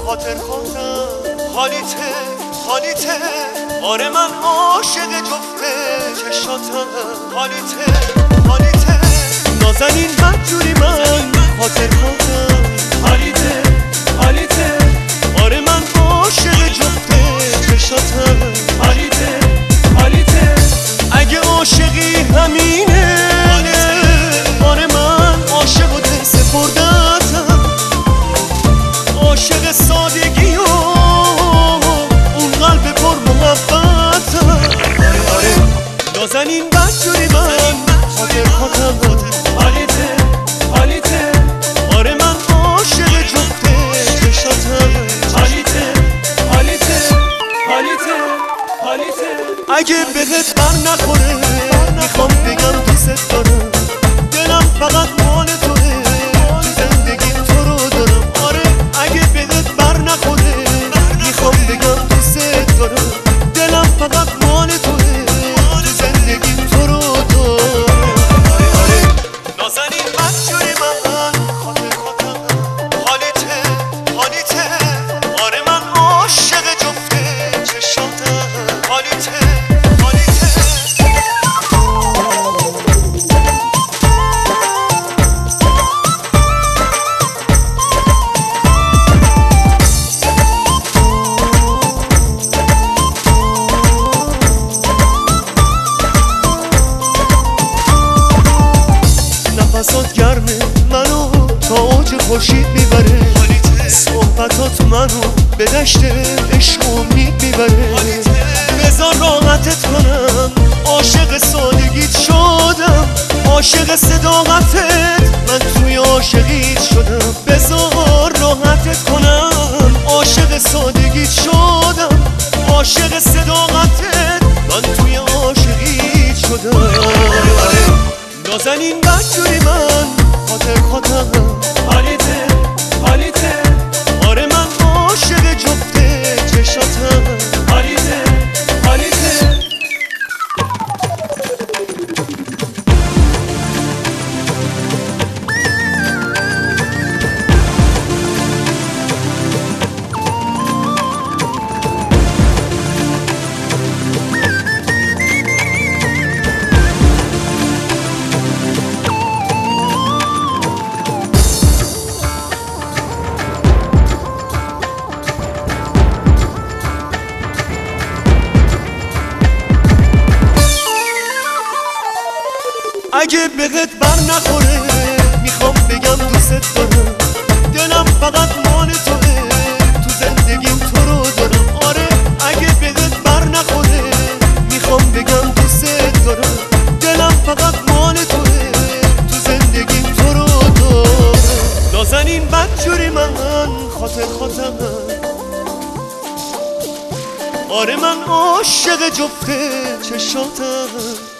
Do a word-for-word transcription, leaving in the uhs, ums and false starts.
خاطر خودم حالیته حالیته آره من عاشق جفته چشاتم حالیته حالیته نازنین بدجوری من خاطر خودم حالیته حالیته آره من عاشق جفته چشاتم حالیته حالیته اگه عاشقی همینه آره من عاشق و دل سپردتم عاشق سادگی و اون قلب پر محبتم آره آره نازنین بدجوری من خاطر خودم حالیته حالیته آره من عاشق جفته چشاتم حالیته حالیته حالیته حالیته اگه بهت بر نخوره میخوام بگم دوست دارم دلم فقط مال توه تو زندگیم تو رو دارم آره اگه بهت بر نخوره میخوام بگم دوست دارم دلم فقط مال توه تو زندگیم تو رو دارم آره آره نازنین بدجوری من خاطر خودم حالیته حالیته آره من عاشق جفته چشاتم حالیته نفسات گرمه منو تا اوج خورشید میبره صحبتات منو به دشت عشق و امید میبره بذار راحتت کنم عاشق سادگیت شدم عاشق صداقتت من توی عاشقیت شدم بذار راحتت کنم عاشق سادگیت شدم عاشق صداقتت من توی عاشقیت شدم نازنین بدجوری من خاطر خودم حالیته حالیته آره من عاشق جفته چشاتم حالیته حالیته اگه بهت بر نخوره میخوام بگم دوست دارم دلم فقط مال توه تو زندگیم تو رو دارم آره اگه بهت بر نخوره میخوام بگم دوست دارم دلم فقط مال توه تو زندگیم تو رو دارم نازنین بدجوری من خاطر خودم آره من عاشق جفته چشاتم